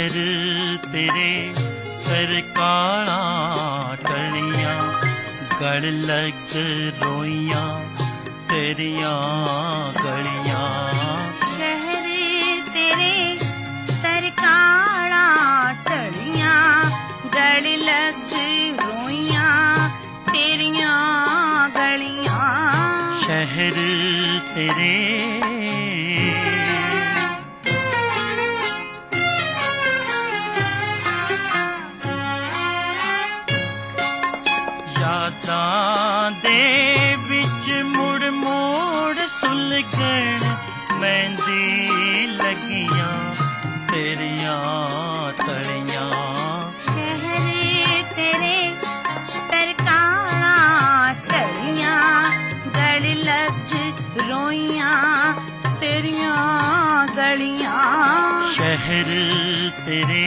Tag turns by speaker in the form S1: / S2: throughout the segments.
S1: शहर तेरे सरकारा टलियां गड़ लग रोइयां तेरियां गलियां।
S2: शहर तेरे सरकारा टलियां गड़ लग रोइयां तेरियां गलियां।
S1: शहर तेरे यादां दे विच मुड़ मुड़ सुलगण मेहंदी लगियां तेरियां तलियां।
S2: शहर तेरे सरकारा टलियां गड़ लग रोइयां तेरियां गलियां।
S1: शहर तेरे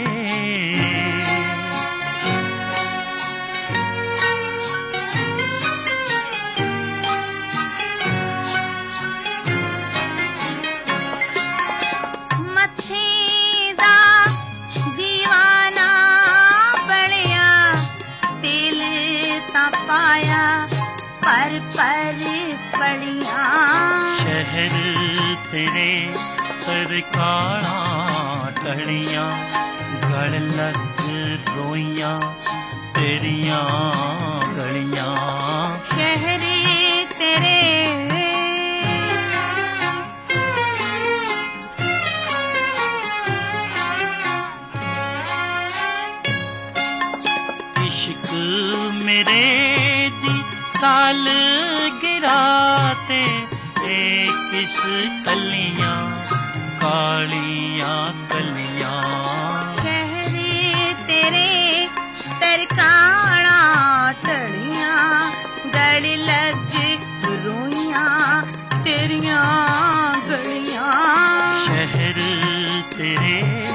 S1: पाया पर पलियां। शहर तेरे सरकारा टलियां गड़ लग रोइयां तेरियां गलियां।
S2: शहर तेरे
S1: इश्क मेरे दी साल गिराते किस कलियां कालियां कलियां।
S2: शहर तेरे सरकारा टलियां गड़ लग रोइयां तेरियां गलियां।
S1: शहर तेरे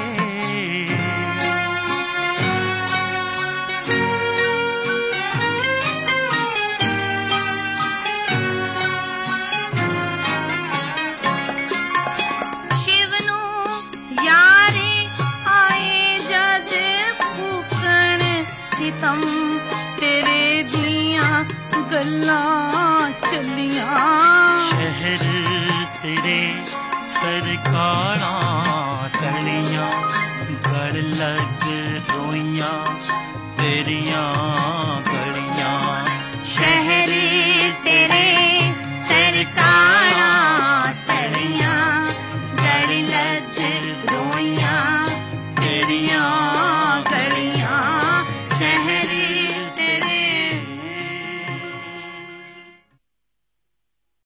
S2: सितम तेरे दियां गल्लां चलियां।
S1: शहर तेरे सरकारा टलियां गड़ लग रोइयां तेरियां गलियां।
S2: शहर तेरे सरकारा टलियां गड़ लग रोइयां तेरियां गलियां। शहर